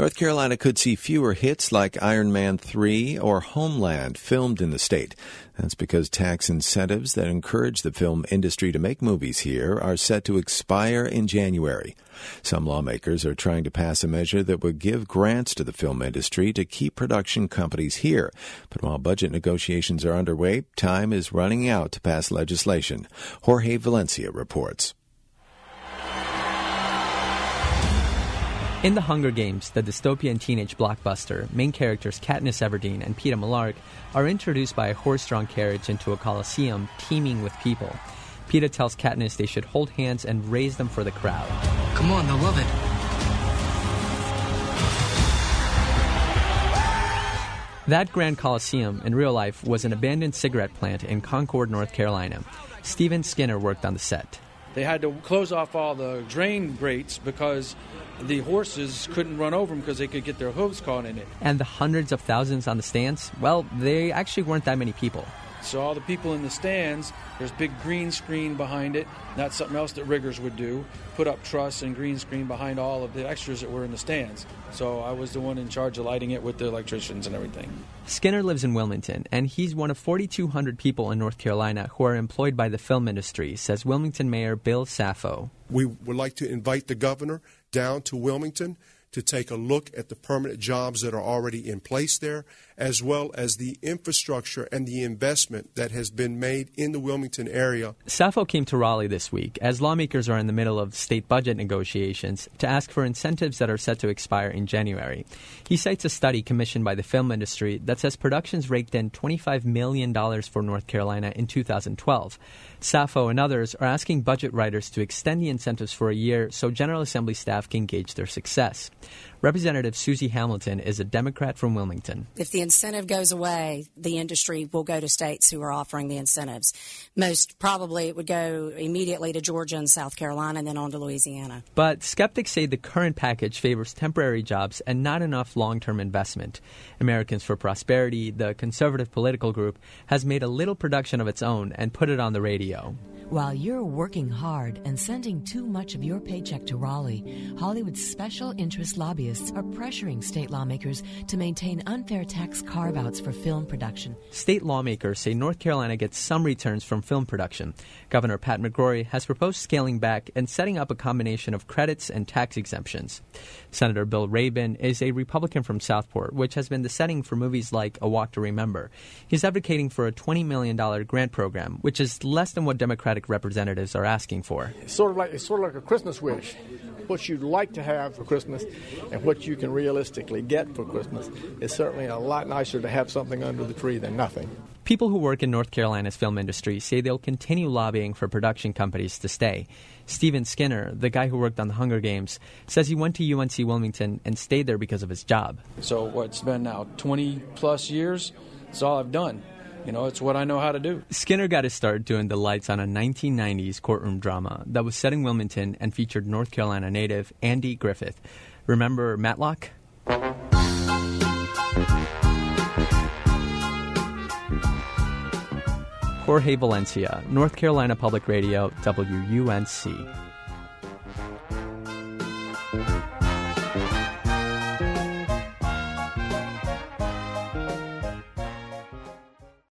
North Carolina could see fewer hits like Iron Man 3 or Homeland filmed in the state. That's because tax incentives that encourage the film industry to make movies here are set to expire in January. Some lawmakers are trying to pass a measure that would give grants to the film industry to keep production companies here. But while budget negotiations are underway, time is running out to pass legislation. Jorge Valencia reports. In The Hunger Games, the dystopian teenage blockbuster, main characters Katniss Everdeen and Peeta Mellark are introduced by a horse-drawn carriage into a coliseum teeming with people. Peeta tells Katniss they should hold hands and raise them for the crowd. Come on, they'll love it. That Grand Coliseum, in real life, was an abandoned cigarette plant in Concord, North Carolina. Stephen Skinner worked on the set. They had to close off all the drain grates because the horses couldn't run over them because they could get their hooves caught in it. And the hundreds of thousands on the stands, well, they actually weren't that many people. So all the people in the stands, there's big green screen behind it. That's something else that riggers would do, put up truss and green screen behind all of the extras that were in the stands. So I was the one in charge of lighting it with the electricians and everything. Skinner lives in Wilmington, and he's one of 4,200 people in North Carolina who are employed by the film industry, says Wilmington Mayor Bill Saffo. We would like to invite the governor down to Wilmington to take a look at the permanent jobs that are already in place there, as well as the infrastructure and the investment that has been made in the Wilmington area. Saffo came to Raleigh this week as lawmakers are in the middle of state budget negotiations to ask for incentives that are set to expire in January. He cites a study commissioned by the film industry that says productions raked in $25 million for North Carolina in 2012. Saffo and others are asking budget writers to extend the incentives for a year so General Assembly staff can gauge their success. Representative Susie Hamilton is a Democrat from Wilmington. If the incentive goes away, the industry will go to states who are offering the incentives. Most probably it would go immediately to Georgia and South Carolina and then on to Louisiana. But skeptics say the current package favors temporary jobs and not enough long-term investment. Americans for Prosperity, the conservative political group, has made a little production of its own and put it on the radio. While you're working hard and sending too much of your paycheck to Raleigh, Hollywood's special interest lobbyists are pressuring state lawmakers to maintain unfair tax carve-outs for film production. State lawmakers say North Carolina gets some returns from film production. Governor Pat McCrory has proposed scaling back and setting up a combination of credits and tax exemptions. Senator Bill Rabin is a Republican from Southport, which has been the setting for movies like A Walk to Remember. He's advocating for a $20 million grant program, which is less than what Democratic representatives are asking for. It's sort of like a Christmas wish. What you'd like to have for Christmas and what you can realistically get for Christmas is certainly a lot nicer to have something under the tree than nothing. People who work in North Carolina's film industry say they'll continue lobbying for production companies to stay. Stephen Skinner, the guy who worked on The Hunger Games, says he went to UNC Wilmington and stayed there because of his job. So it's been now 20-plus years. It's all I've done. You know, it's what I know how to do. Skinner got his start doing the lights on a 1990s courtroom drama that was set in Wilmington and featured North Carolina native Andy Griffith. Remember Matlock? Jorge Valencia, North Carolina Public Radio, WUNC.